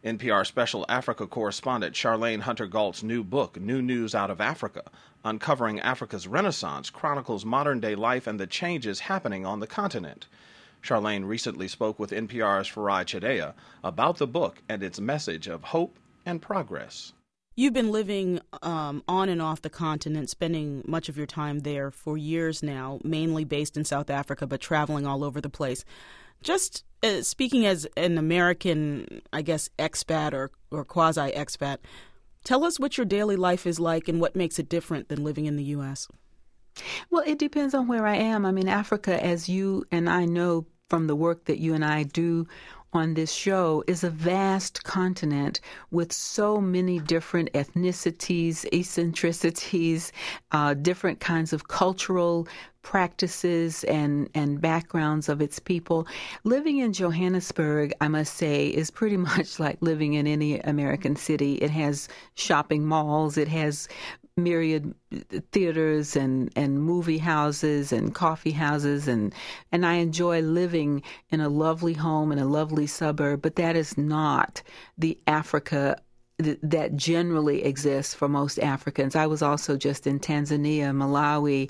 NPR Special Africa correspondent Charlayne Hunter-Gault's new book, New News Out of Africa, Uncovering Africa's Renaissance, chronicles modern-day life and the changes happening on the continent. Charlayne recently spoke with NPR's Farai Chideya about the book and its message of hope and progress. You've been living on and off the continent, spending much of your time there for years now, mainly based in South Africa, but traveling all over the place. Just speaking as an American, I guess, expat or quasi-expat, tell us what your daily life is like and what makes it different than living in the U.S. Well, it depends on where I am. I mean, Africa, as you and I know from the work that you and I do on this show, is a vast continent with so many different ethnicities, eccentricities, different kinds of cultural practices and backgrounds of its people. Living in Johannesburg, I must say, is pretty much like living in any American city. It has shopping malls, it has myriad theaters and movie houses and coffee houses, and I enjoy living in a lovely home in a lovely suburb, but that is not the Africa that generally exists for most Africans. I was also just in Tanzania, Malawi,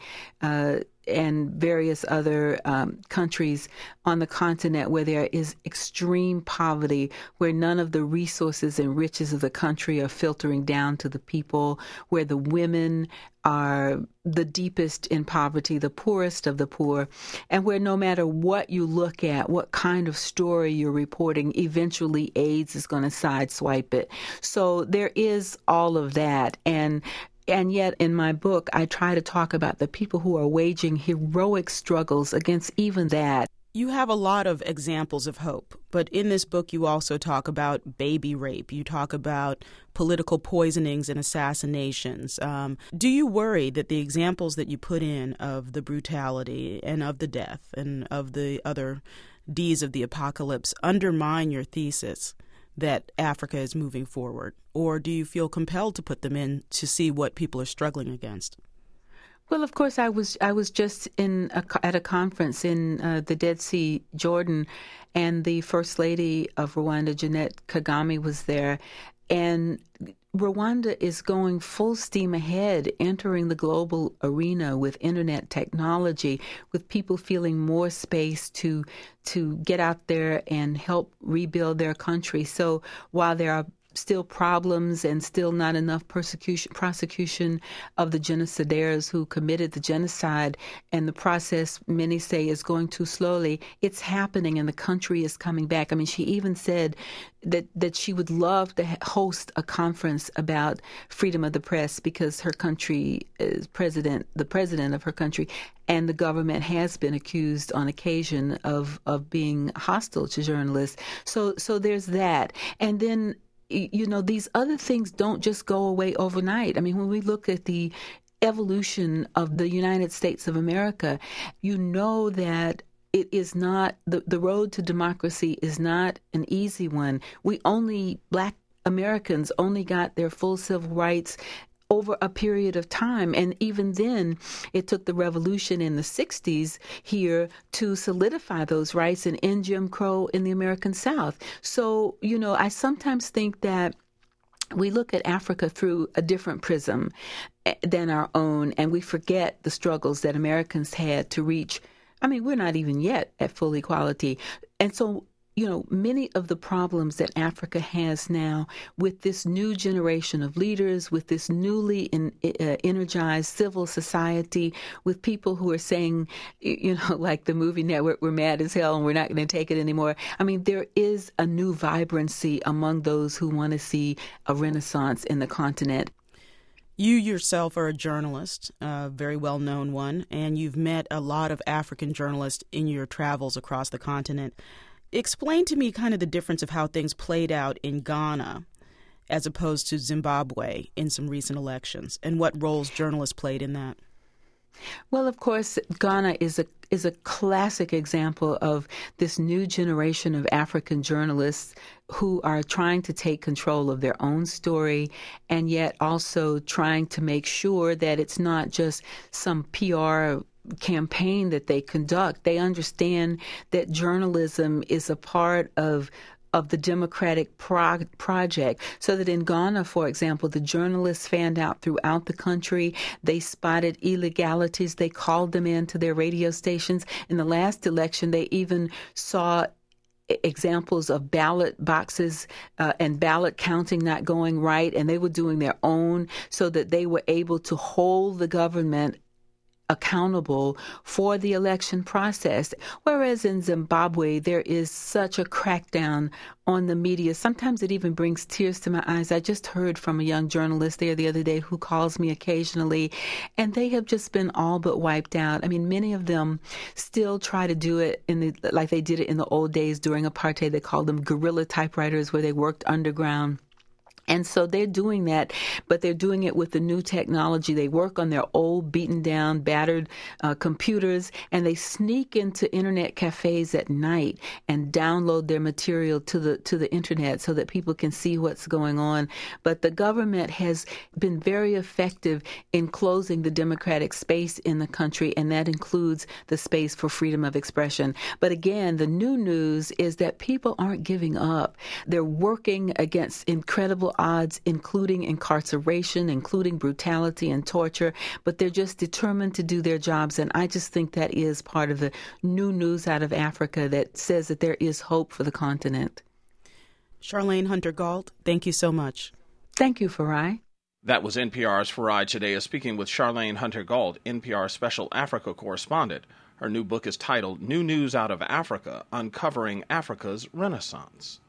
and various other countries on the continent where there is extreme poverty, where none of the resources and riches of the country are filtering down to the people, where the women are the deepest in poverty, the poorest of the poor, and where no matter what you look at, what kind of story you're reporting, eventually AIDS is going to sideswipe it. So there is all of that. And yet in my book, I try to talk about the people who are waging heroic struggles against even that. You have a lot of examples of hope, but in this book you also talk about baby rape. You talk about political poisonings and assassinations. Do you worry that the examples that you put in of the brutality and of the death and of the other Ds of the apocalypse undermine your thesis that Africa is moving forward? Or do you feel compelled to put them in to see what people are struggling against? Well, of course, I was just at a conference in the Dead Sea, Jordan, and the First Lady of Rwanda, Jeannette Kagame, was there. And Rwanda is going full steam ahead, entering the global arena with internet technology, with people feeling more space to get out there and help rebuild their country. So while there are still problems and still not enough prosecution of the genocidaires who committed the genocide, and the process, many say, is going too slowly, it's happening and the country is coming back. I mean, she even said that she would love to host a conference about freedom of the press because her country is the president of her country and the government has been accused on occasion of being hostile to journalists. So there's that. And then, you know, these other things don't just go away overnight. I mean, when we look at the evolution of the United States of America, you know that it is not, the road to democracy is not an easy one. Black Americans only got their full civil rights over a period of time. And even then, it took the revolution in the 60s here to solidify those rights and end Jim Crow in the American South. So, you know, I sometimes think that we look at Africa through a different prism than our own, and we forget the struggles that Americans had to reach. I mean, we're not even yet at full equality. And so, you know, many of the problems that Africa has now with this new generation of leaders, with this newly energized civil society, with people who are saying, you know, like the movie network, we're mad as hell and we're not going to take it anymore. I mean, there is a new vibrancy among those who want to see a renaissance in the continent. You yourself are a journalist, a very well-known one, and you've met a lot of African journalists in your travels across the continent. Explain to me kind of the difference of how things played out in Ghana as opposed to Zimbabwe in some recent elections, and what roles journalists played in that. Well, of course, Ghana is a classic example of this new generation of African journalists who are trying to take control of their own story and yet also trying to make sure that it's not just some PR campaign that they conduct. They understand that journalism is a part of of the democratic project. So that in Ghana, for example, the journalists fanned out throughout the country. They spotted illegalities. They called them into their radio stations. In the last election, they even saw examples of ballot boxes and ballot counting not going right, and they were doing their own so that they were able to hold the government accountable for the election process. Whereas in Zimbabwe, there is such a crackdown on the media. Sometimes it even brings tears to my eyes. I just heard from a young journalist there the other day who calls me occasionally, and they have just been all but wiped out. I mean, many of them still try to do it like they did it in the old days during apartheid. They called them guerrilla typewriters, where they worked underground. And so they're doing that, but they're doing it with the new technology. They work on their old, beaten down, battered computers, and they sneak into internet cafes at night and download their material to the internet so that people can see what's going on. But the government has been very effective in closing the democratic space in the country, and that includes the space for freedom of expression. But again, the new news is that people aren't giving up. They're working against incredible odds, including incarceration, including brutality and torture, but they're just determined to do their jobs. And I just think that is part of the new news out of Africa that says that there is hope for the continent. Charlayne Hunter-Gault, thank you so much. Thank you, Farai. That was NPR's Farai Chideya speaking with Charlayne Hunter-Gault, NPR Special Africa correspondent. Her new book is titled New News Out of Africa, Uncovering Africa's Renaissance.